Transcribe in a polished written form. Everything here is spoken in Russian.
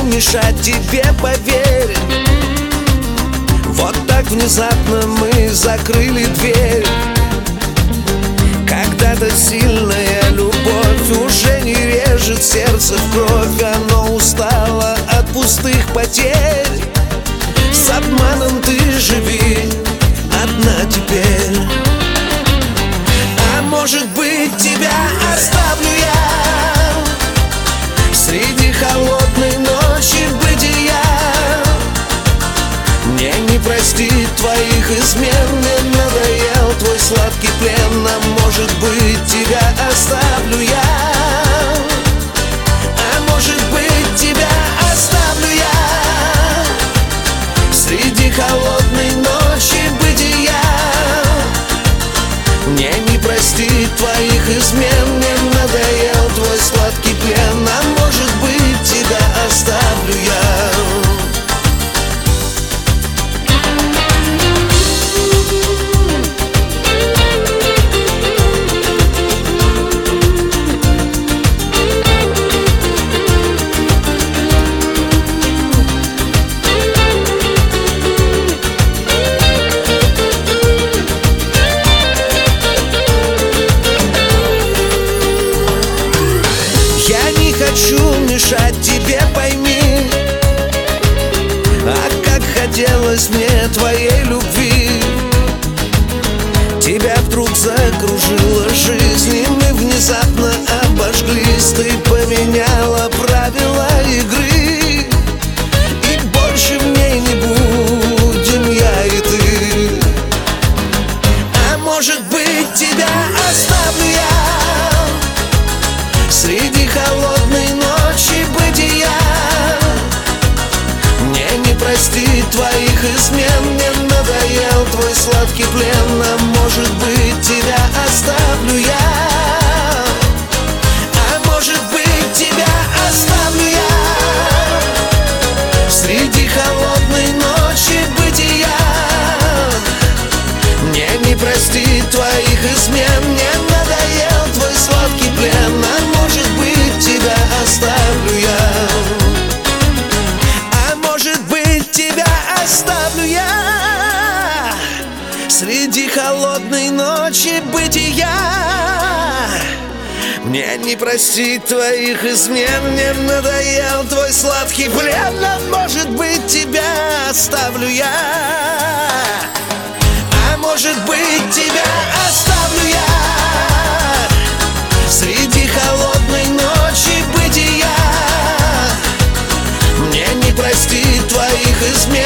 мешать тебе, поверь. Вот так внезапно мы закрыли дверь. Когда-то сильная любовь уже не режет сердце в кровь. Оно устало от пустых потерь. С обманом ты живи одна теперь. А может быть, тебя оставлю я среди холодной ночи бытия. Мне не простить твоих измен, мне надоел твой сладкий плен. А может быть, тебя оставлю я. А может быть, тебя оставлю я среди холодной ночи бытия. Мне не простить твоих измен, мне надоел твой сладкий плен. А может быть, тебя оставлю я. Хочу мешать тебе, пойми. А как хотелось мне твоей любви. Тебя вдруг закружила жизнь, и мы внезапно обожглись. Ты поменяла правила игры, и больше в ней не будем я и ты. А может быть, тебя оставлю я среди холодной ночи бытия. Мне не простить твоих измен, мне надоел твой сладкий плен. А может быть, тебя оставлю я. А может быть, тебя оставлю я среди холодной ночи бытия. Мне не простить твоих измен, мне надоел твой сладкий плен. А может быть, тебя оставлю я. А может быть, тебя оставлю я среди холодной ночи бытия. Мне не простить твоих измен, мне надоел твой сладкий плен. А может быть, тебя оставлю я. А может быть, тебя оставлю я среди холодной ночи бытия. Мне не простить твоих измен,